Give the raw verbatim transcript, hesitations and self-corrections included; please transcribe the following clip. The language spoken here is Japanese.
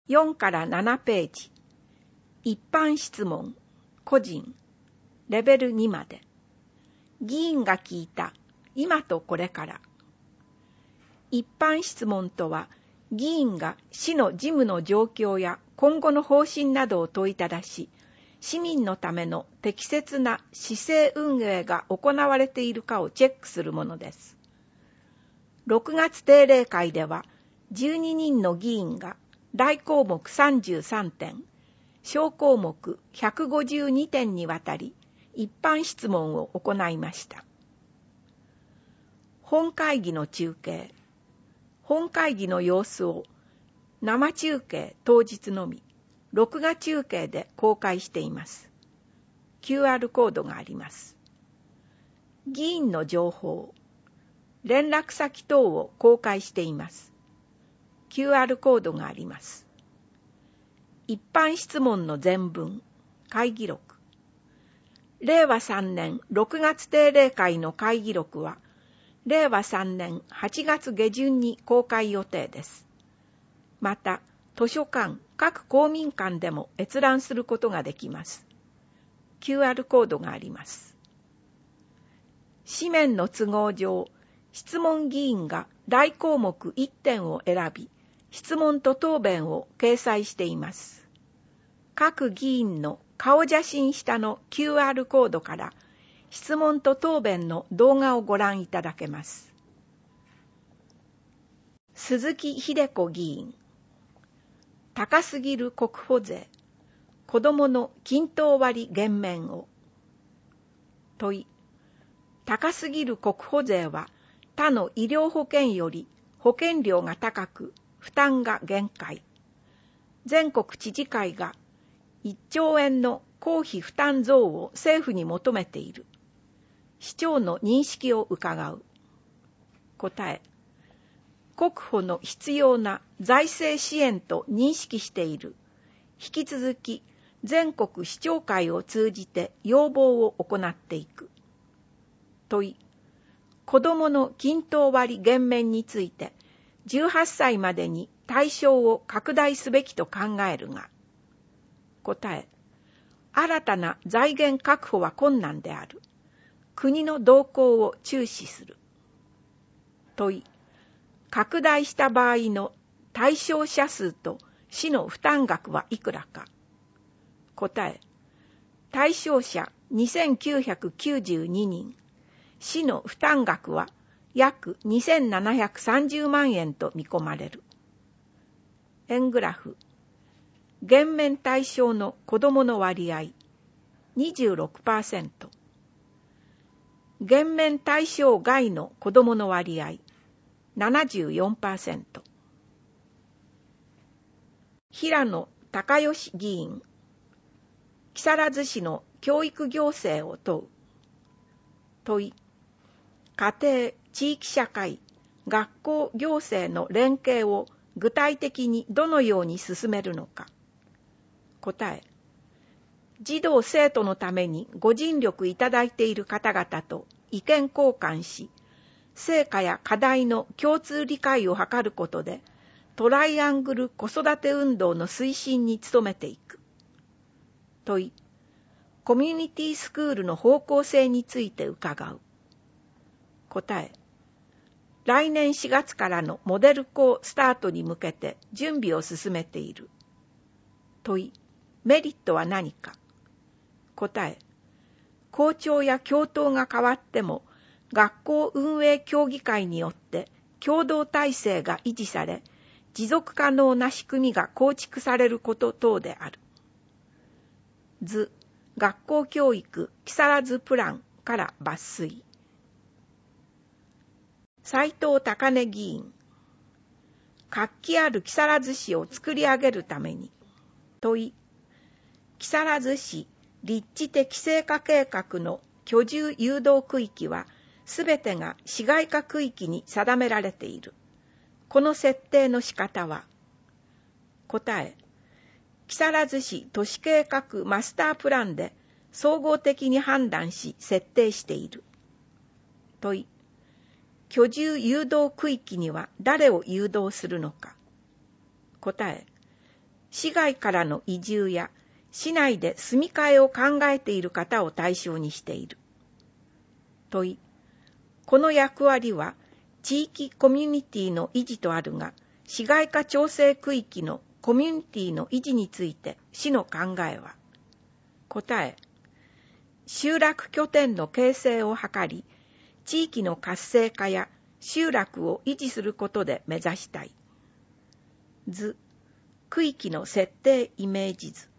よんからななページ。一般質問、個人、レベルにまで。議員が聞いた、今とこれから。一般質問とは、議員が市の事務の状況や今後の方針などを問いただし、市民のための適切な市政運営が行われているかをチェックするものです。ろくがつ定例会では、じゅうににんの議員が大項目さんじゅうさんてん、小項目ひゃくごじゅうにてんにわたり、一般質問を行いました。本会議の中継。本会議の様子を生中継当日のみ、録画中継で公開しています。キューアール コードがあります。議員の情報、連絡先等を公開しています。キューアール コードがあります。一般質問の全文、会議録。れいわさんねんろくがつ定例会の会議録は、れいわさんねんはちがつげじゅんに公開予定です。また、図書館、各公民館でも閲覧することができます。キューアール コードがあります。紙面の都合上、質問議員が大項目いってんを選び、質問と答弁を掲載しています。各議員の顔写真下の キューアール コードから質問と答弁の動画をご覧いただけます。鈴木秀子議員。高すぎる国保税。子どもの均等割減免を。問い。高すぎる国保税は他の医療保険より保険料が高く負担が限界。全国知事会がいっちょうえんの公費負担増を政府に求めている。市長の認識を伺う。答え。国保の必要な財政支援と認識している。引き続き全国市長会を通じて要望を行っていく。問い。子どもの均等割減免についてじゅうはっさいまでに対象を拡大すべきと考えるが。答え。新たな財源確保は困難である。国の動向を注視する。問い。拡大した場合の対象者数と市の負担額はいくらか。答え。対象者にせんきゅうひゃくきゅうじゅうににん、市の負担額は約にせんななひゃくさんじゅうまんえんと見込まれる。円グラフ。減免対象の子どもの割合 にじゅうろくパーセント。減免対象外の子どもの割合 ななじゅうよんパーセント。平野孝義議員。木更津市の教育行政を問う。問い。家庭、地域社会、学校行政の連携を具体的にどのように進めるのか。答え。児童生徒のためにご尽力いただいている方々と意見交換し、成果や課題の共通理解を図ることで、トライアングル子育て運動の推進に努めていく。問い。コミュニティスクールの方向性について伺う。答え。来年しがつからのモデル校スタートに向けて準備を進めている。問い。メリットは何か。答え。校長や教頭が変わっても、学校運営協議会によって共同体制が維持され、持続可能な仕組みが構築されること等である。図、学校教育木更津プランから抜粋。斉藤高根議員。活気ある木更津市を作り上げるために。問い。木更津市立地的生化計画の居住誘導区域は、すべてが市街化区域に定められている。この設定の仕方は。答え。木更津市都市計画マスタープランで総合的に判断し設定している。問い。居住誘導区域には誰を誘導するのか。答え。 市外からの移住や市内で住み替えを考えている方を対象にしている。問い、この役割は地域コミュニティの維持とあるが、市街化調整区域のコミュニティの維持について市の考えは。答え、集落拠点の形成を図り、地域の活性化や集落を維持することで目指したい。図、区域の設定イメージ図。